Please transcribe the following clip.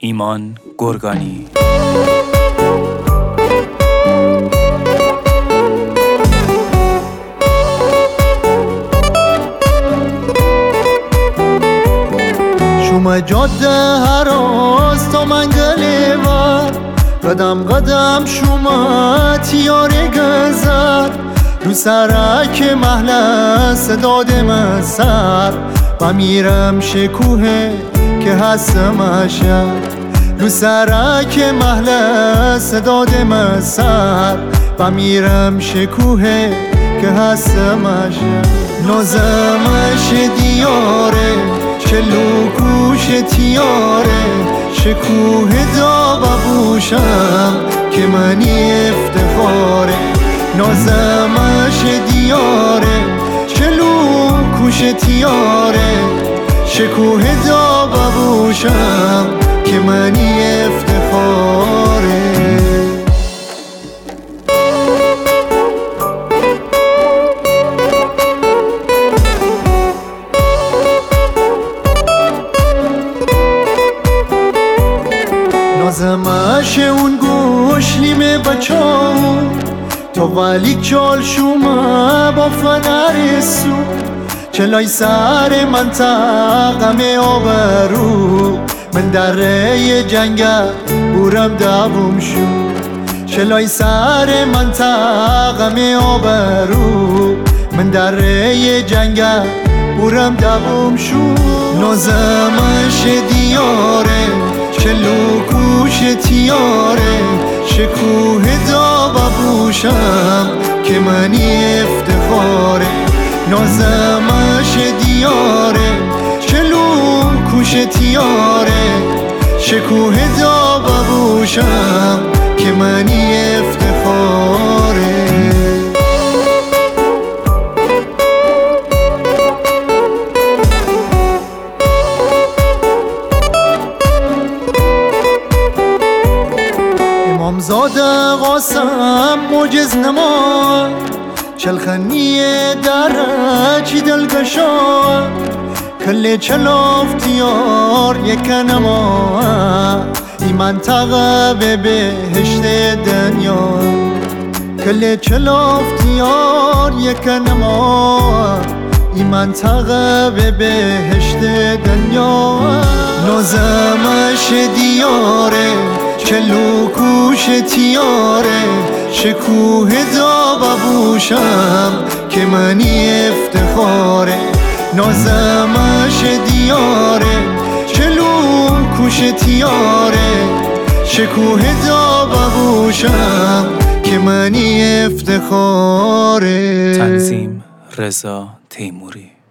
ایمان گرگانی. شما جاده هراز تا منگله ور، قدم قدم شما تیاره گذر، رو سرک محله صدا دم سر و میرم شکوه که هستم شهر. رو سرک محله صدا دم سر و میرم شکوه که هستم شهر. نازمش دیاره چلو کوش تیاره، شکوه داغ بوشم که منی افتخاره. نازمش دیاره چلو کوش تیاره، شکوه داغ بوشم که منی افتخاره. نازمش اون گوش لیمه بچاو تو ولیک چال شما با فنر سو، چلای سر منطقم آبرو من دره جنگل بورم دوم شو. چلای سر منطقم آبرو من دره جنگل بورم دوم شو. نازمش دیاره چلو کوش تیاره، شکوه داغ بوشم که منی افتخاره. نازمش دیاره چلو کوش تیاره، شکوه داغ بوشم که منی افتخاره. امامزاده قاسم معجز نما، چلخنی درچی دلگشا، کل چلافتیار یک نما، این منطقه به بهشت دنیا. کل چلافتیار یک نما، این منطقه به بهشت دنیا. نازمش دیاره چلو کوش تیاره، شکوه داغ بوشم که منی افتخاره. نازمش دیاره چلو کوش تیاره، شکوه داغ بوشم که منی افتخاره. تنظیم رضا تیموری.